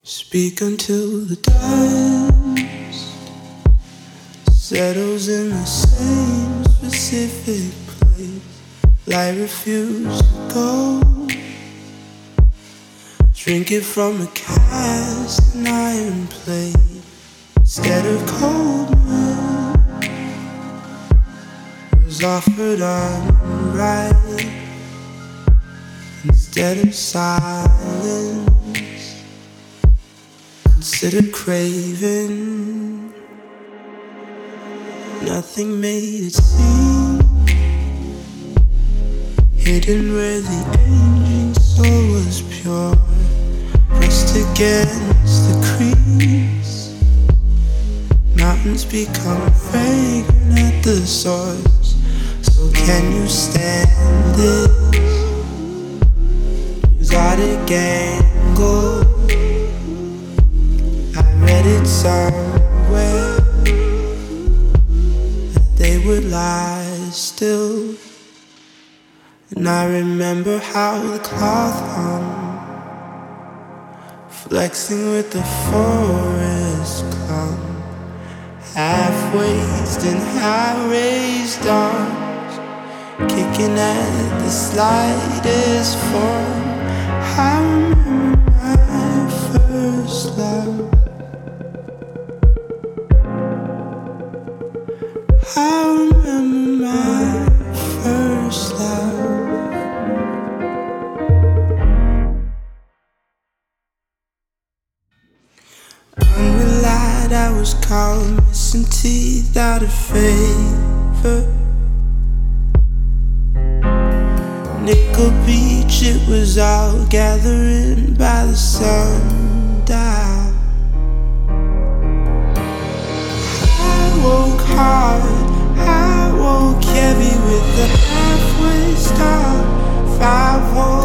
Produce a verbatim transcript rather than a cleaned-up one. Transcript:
Speak until the dust settles in the same specific place. Light refuse to go. Drink it from a cast and iron plate instead of cold milk. Was offered unright instead of silence. Consider craving. Nothing made it seem hidden where the aging soul was pure. Pressed against the crease, mountains become fragrant at the source. So can you stand this exotic angle? Read it somewhere that they would lie still. And I remember how the cloth hung, flexing with the forest clung, half-raised and high-raised arms, kicking at the slightest form. I remember my first love. I remember my first love. Unrelied, I was calm, missing teeth out of favor. Nickel Beach, it was all gathering by the sundial. I woke hard, I woke heavy with the halfway stop. Five